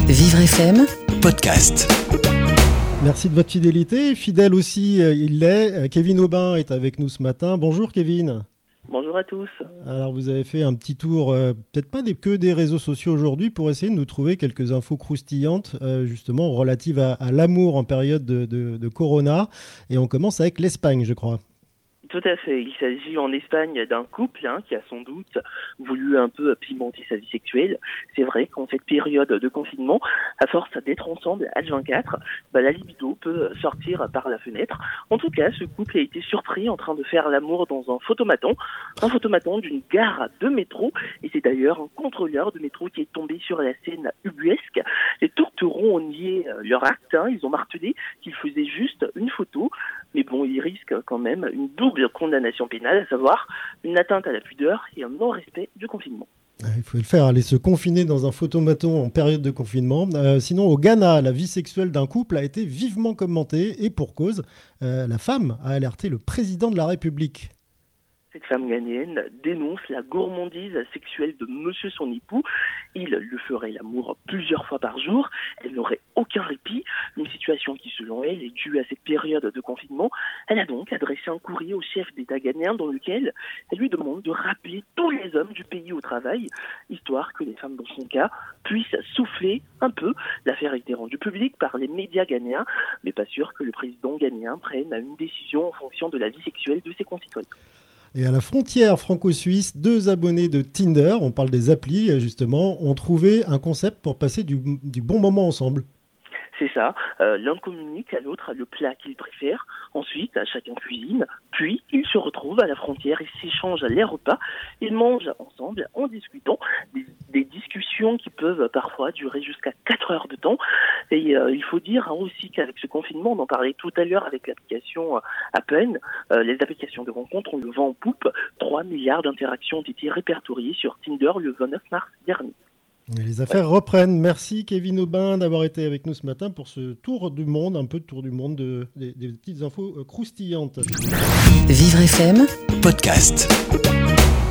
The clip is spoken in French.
Vivre FM Podcast. Merci de votre fidélité. Fidèle aussi, il l'est. Kevin Aubin est avec nous ce matin. Bonjour Kevin. Bonjour à tous. Alors vous avez fait un petit tour, peut-être pas que des réseaux sociaux aujourd'hui, pour essayer de nous trouver quelques infos croustillantes, justement relatives à l'amour en période de Corona. Et on commence avec l'Espagne, je crois. Tout à fait. Il s'agit en Espagne d'un couple qui a sans doute voulu un peu pimenter sa vie sexuelle. C'est vrai qu'en cette période de confinement, à force d'être ensemble H24, la libido peut sortir par la fenêtre. En tout cas, ce couple a été surpris en train de faire l'amour dans un photomaton d'une gare de métro. Et c'est d'ailleurs un contrôleur de métro qui est tombé sur la scène ubuesque. Les tourterons ont nié leur acte. Ils ont martelé qu'ils faisaient juste une photo. Mais bon, ils risquent quand même une double condamnation pénale, à savoir une atteinte à la pudeur et un non-respect du confinement. Il faut le faire, aller se confiner dans un photomaton en période de confinement. Sinon, au Ghana, la vie sexuelle d'un couple a été vivement commentée et pour cause. La femme a alerté le président de la République. Cette femme ghanéenne dénonce la gourmandise sexuelle de monsieur son époux. Il lui ferait l'amour plusieurs fois par jour. Elle n'aurait aucun répit. Une situation qui, selon elle, est due à cette période de confinement. Elle a donc adressé un courrier au chef d'État ghanéen dans lequel elle lui demande de rappeler tous les hommes du pays au travail, histoire que les femmes, dans son cas, puissent souffler un peu. L'affaire a été rendue publique par les médias ghanéens, mais pas sûr que le président ghanéen prenne une décision en fonction de la vie sexuelle de ses concitoyens. Et à la frontière franco-suisse, 2 abonnés de Tinder, on parle des applis justement, ont trouvé un concept pour passer du bon moment ensemble. C'est ça, l'un communique à l'autre le plat qu'il préfère, ensuite chacun cuisine, puis ils se retrouvent à la frontière et s'échangent les repas, ils mangent ensemble en discutant, des discussions qui peuvent parfois durer jusqu'à 4 heures de temps, et il faut dire aussi qu'avec ce confinement, on en parlait tout à l'heure avec l'application Appen, les applications de rencontres ont le vent en poupe, 3 milliards d'interactions ont été répertoriées sur Tinder le 29 mars dernier. Les affaires reprennent. Merci Kevin Aubin d'avoir été avec nous ce matin pour ce tour du monde, un peu de tour du monde, des petites infos croustillantes. Vivre FM Podcast.